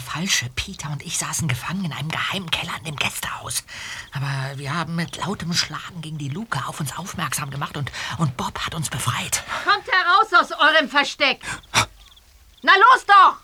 falsche. Peter und ich saßen gefangen in einem geheimen Keller in dem Gästehaus. Aber wir haben mit lautem Schlagen gegen die Luke auf uns aufmerksam gemacht und Bob hat uns befreit. Kommt heraus aus eurem Versteck! Na los doch!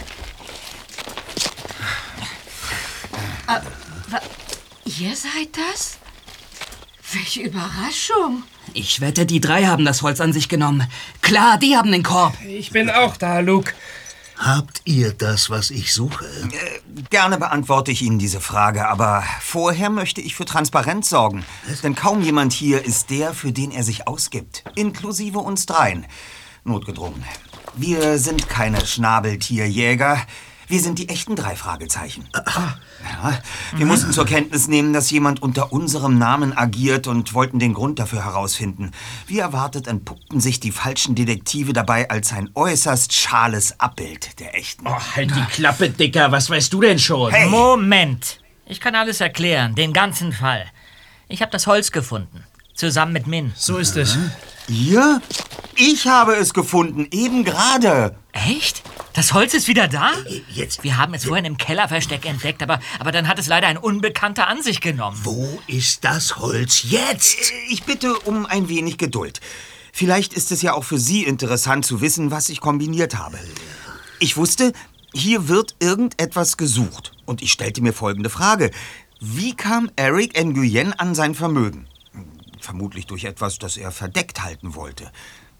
Ihr seid das? Welche Überraschung! Ich wette, die 3 haben das Holz an sich genommen. Klar, die haben den Korb. Ich bin auch da, Luke. Habt ihr das, was ich suche? Gerne beantworte ich Ihnen diese Frage, aber vorher möchte ich für Transparenz sorgen. Denn kaum jemand hier ist der, für den er sich ausgibt. Inklusive uns 3. Notgedrungen. Wir sind keine Schnabeltierjäger. Wir sind die echten 3 Fragezeichen. Ja, wir mussten zur Kenntnis nehmen, dass jemand unter unserem Namen agiert und wollten den Grund dafür herausfinden. Wie erwartet, entpuppten sich die falschen Detektive dabei als ein äußerst schales Abbild der echten. Oh, halt die Klappe, Dicker. Was weißt du denn schon? Hey. Moment. Ich kann alles erklären, den ganzen Fall. Ich habe das Holz gefunden. Zusammen mit Min. So ist es. Ihr? Ich habe es gefunden, eben gerade. Echt? Das Holz ist wieder da? Jetzt. Wir haben es vorhin im Kellerversteck entdeckt, aber dann hat es leider ein Unbekannter an sich genommen. Wo ist das Holz jetzt? Ich bitte um ein wenig Geduld. Vielleicht ist es ja auch für Sie interessant zu wissen, was ich kombiniert habe. Ich wusste, hier wird irgendetwas gesucht. Und ich stellte mir folgende Frage. Wie kam Eric Nguyen an sein Vermögen? Vermutlich durch etwas, das er verdeckt halten wollte.